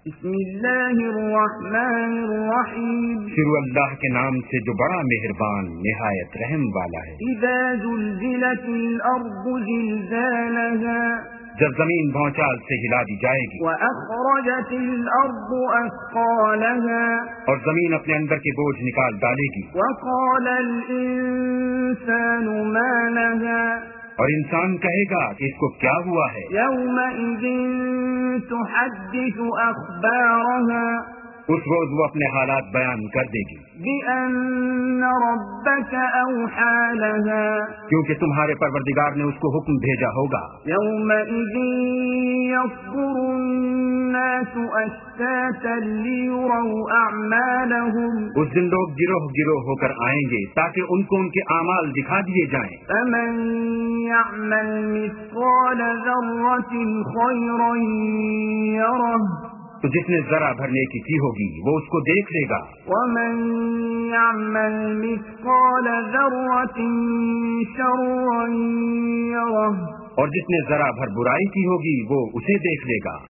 بسم اللہ الرحمن الرحیم، شروع اللہ کے نام سے جو بڑا مہربان نہایت رحم والا ہے۔ اذا زلزلت الارض زلزالها، جب زمین بھونچال سے ہلا دی جائے گی، واخرجت الارض اثقالها، اور زمین اپنے اندر کے بوجھ نکال ڈالے گی، وقال الانسان ما لها، اور انسان کہے گا کہ اس کو کیا ہوا ہے۔ يومئذ تحدث اخبارها، اس روز وہ اپنے حالات بیان کر دے گی، بأن ربك أوحى لها، کیونکہ تمہارے پروردگار نے اس کو حکم بھیجا ہوگا۔ يومئذ يصدر الناس أشتاتا ليروا أعمالهم، اس دن لوگ گروہ گروہ ہو کر آئیں گے تاکہ ان کو ان کے اعمال دکھا دیے جائیں۔ فمن يعمل مثقال ذرة خيرا يره، تو جس نے ذرا بھر نیکی کی ہوگی وہ اس کو دیکھ لے گا، ومن يعمل مثقال ذرة شرا يره، اور جس نے ذرا بھر برائی کی ہوگی وہ اسے دیکھ لے گا۔